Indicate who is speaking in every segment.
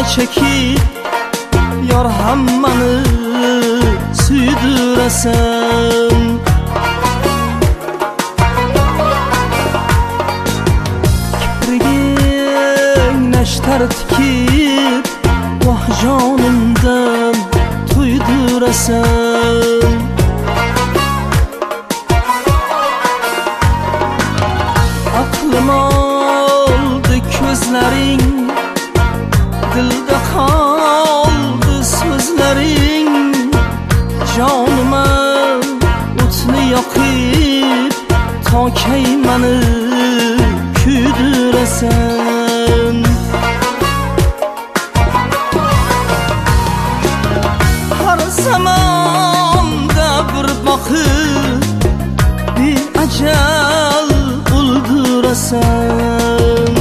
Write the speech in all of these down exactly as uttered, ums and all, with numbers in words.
Speaker 1: sırma çekip yar hammani süydüresen. Kiprigin neşter tikip vah canımdan tuydurasan. Aklım oldu közlerin, dilde kaldı sözlerin. Canıma o'tni yoqib to keymani küydüresen. Har zamonda bir boqib bir ajal o'ldirasan.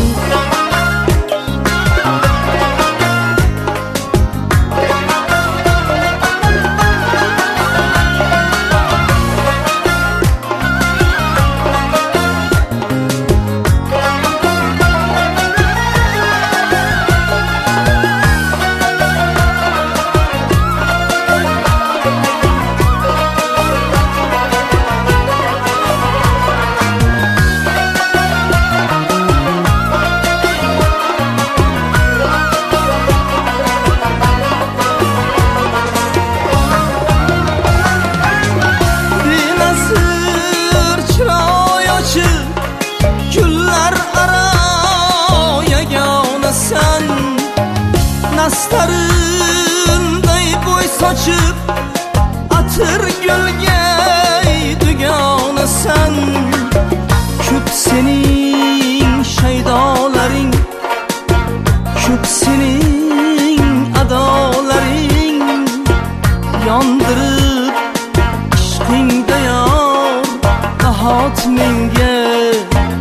Speaker 1: Nastarınday boy saçıp atır gölge düganesan. Köp senin şeydalarin, köp senin adalarin. Yandırıp işkingde yar dahat menge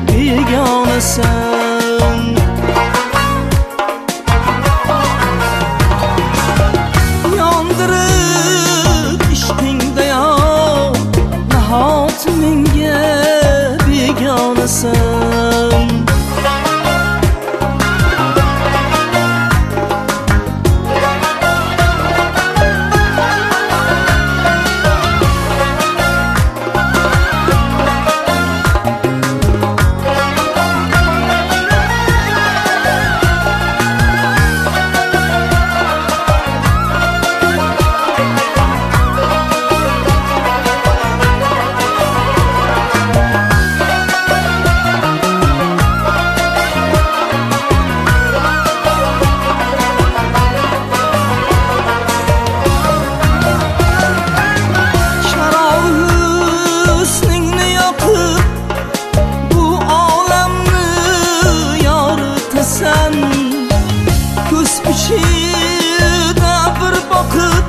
Speaker 1: beganesan. İçida bir bakıp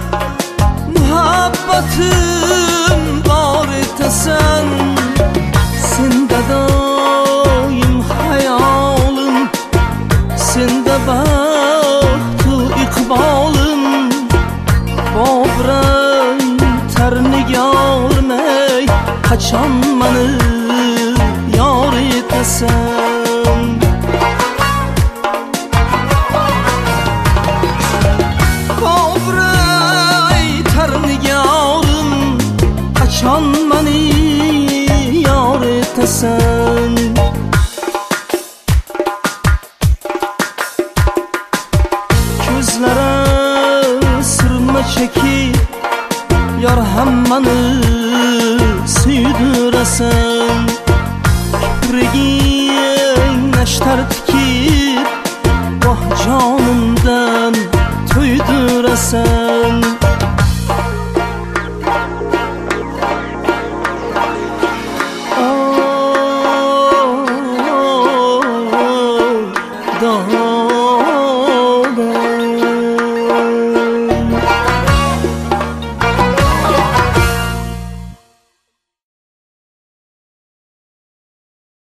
Speaker 1: muhabbetim var etasan. Sende daim hayalim, sende bahtı ikbalim. Bobray terni görmey kaçan beni yar etasan. Kaçan beni yar etasan. Közlere sırma çekip yar hammani süydüresen. Kiprigin neşter tikip vah canımdan tuydurasan.